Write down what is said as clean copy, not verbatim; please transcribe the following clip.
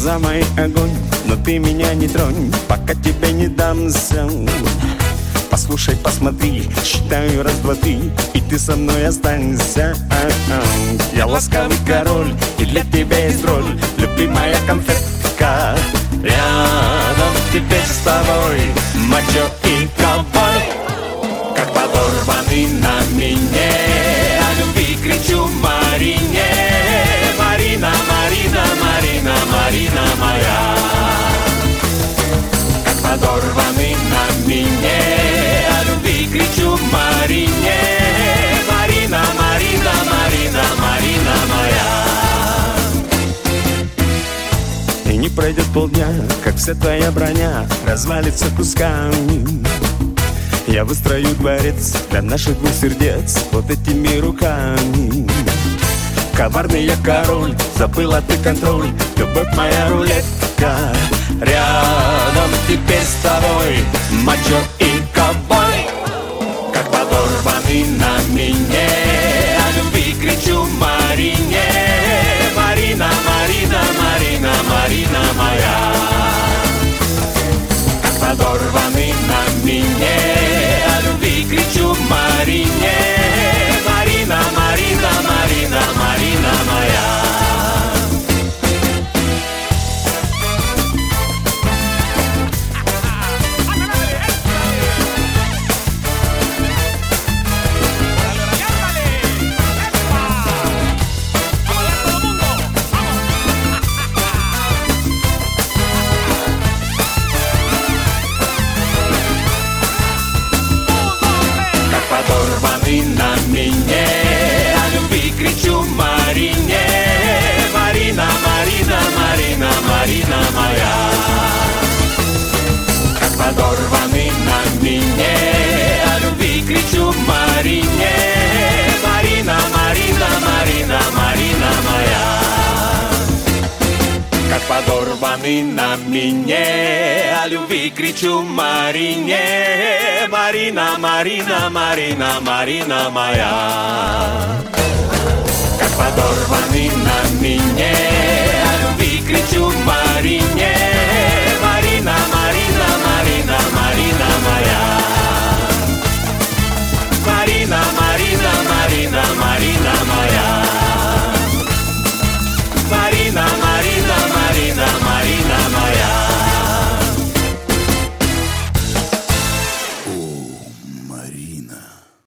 глаза мои огонь, но ты меня не тронь, пока тебе не дамся. Послушай, посмотри, считаю раз, два, три, и ты со мной останься. Я ласковый король, и для тебя есть роль, любимая конфетка. Рядом теперь с тобой мачо и ковбой. Как подорванный на мине, о любви кричу Марине. Марина, Марина, Марина, Марина моя. Как подорванный на мине, о любви кричу Марине. Марина, Марина, Марина, Марина моя. И не пройдет полдня, как вся твоя броня развалится кусками. Я выстрою дворец для наших двух сердец вот этими руками. Коварный я король, забыла ты контроль, любовь моя рулетка. Рядом теперь с тобой мачо и ковбой. Как подорванный на мине, о любви кричу Марине. Марина, Марина, Марина, Марина моя. Как подорванный на мине, о любви кричу Марине. Марина, Марина, Марина, Марина моя. Подорванный на мине, о любви кричу Марине. Марина, Марина, Марина, Марина моя. Как подорванный на мине, о любви кричу Марине. Марина, Марина, Марина, Марина моя. Как подорванный на мине, о любви кричу Марине. Марина, Марина, Марина, Марина моя. Как подорванный на мине, о любви кричу Марине. Марина, Марина, Марина, Марина моя. Марина, Марина, Марина, Марина.